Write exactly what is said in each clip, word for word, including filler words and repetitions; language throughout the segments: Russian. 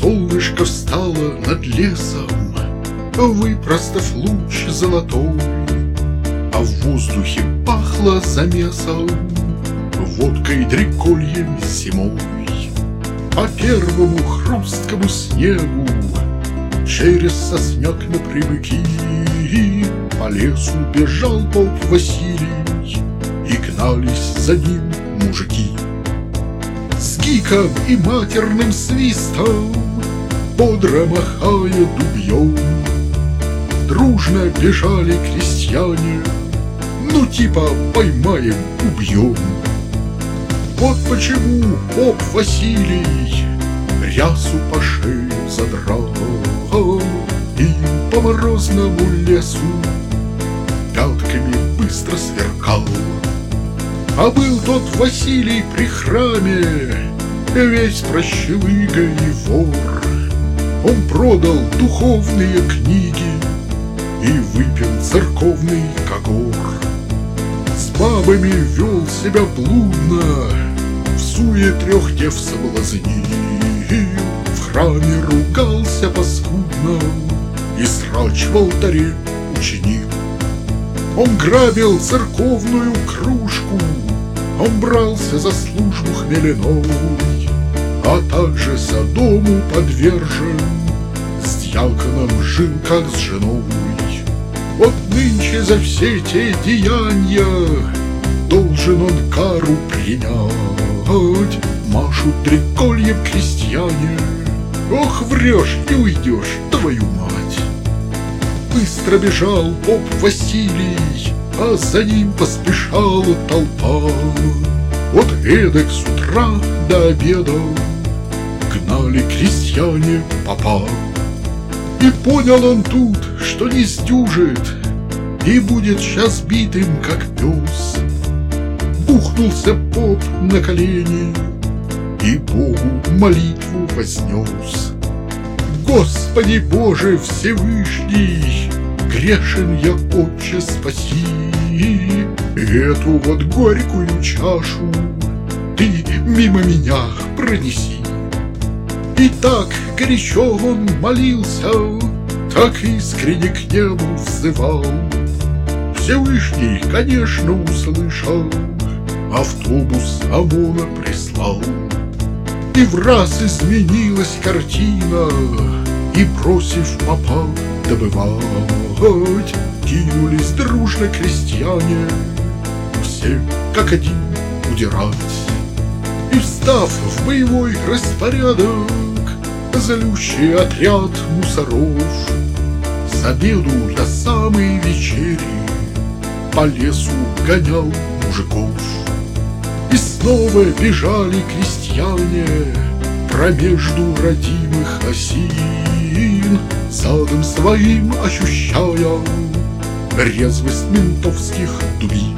Солнышко встало над лесом, выпростав луч золотой, а в воздухе пахло замесом, водкой, дрекольем зимой. По первому хрусткому снегу через сосняк напрямки по лесу бежал поп Василий, и гнались за ним мужики. С гиком и матерным свистом, бодро махая дубьем, дружно бежали крестьяне, ну типа поймаем, убьем. Вот почему поп Василий рясу по шее задрал и по морозному лесу пятками быстро сверкал. А был тот Василий при храме весь прощелыга и вор. Он продал духовные книги и выпил церковный когор. С бабами вел себя блудно, в суе трех дев соблазнил, в храме ругался паскудно и срач в алтаре учинил. Он грабил церковную кружку, он брался за службу хмеляной, а также Содому подвержен, с дьяконом жил как с женой. Вот нынче за все те деяния должен он кару принять. Машут дрекольем крестьяне: ох, врешь, не уйдешь, твою мать! Быстро бежал поп Василий, а за ним поспешала толпа. Вот эдак с утра до обеда гнали крестьяне попа. И понял он тут, что не сдюжит, и будет сейчас битым, как пес. Бухнулся поп на колени и Богу молитву вознес: Господи Боже Всевышний, грешен я, Отче, спаси, эту вот горькую чашу ты мимо меня пронеси. И так горячо он молился, так искренне к небу взывал. Всевышний, конечно, услышал, автобус ОМОНа прислал. И враз изменилась картина, и, бросив попа добывать, кинулись дружно крестьяне, все как один удирать. И, встав в боевой распорядок, злющий отряд мусоров с обеду до самой вечери по лесу гонял мужиков. И снова бежали крестьяне промежду родимых осин, задом своим ощущая резвость ментовских дубин.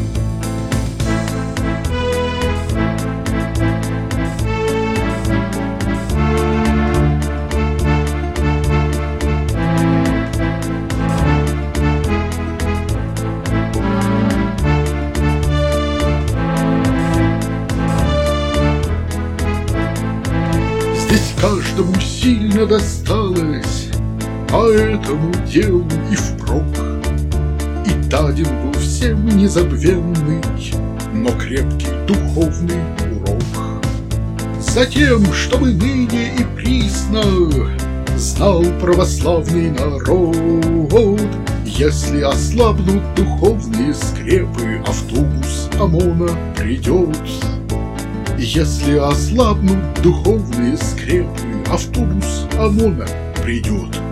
Здесь каждому сильно досталось, а этому делу и впрок. И даден был всем незабвенный, но крепкий духовный урок. Затем, чтобы ныне и присно знал православный народ, если ослабнут духовные скрепы, автобус ОМОНа придет. Если ослабнут духовные скрепы, автобус ОМОНа придет.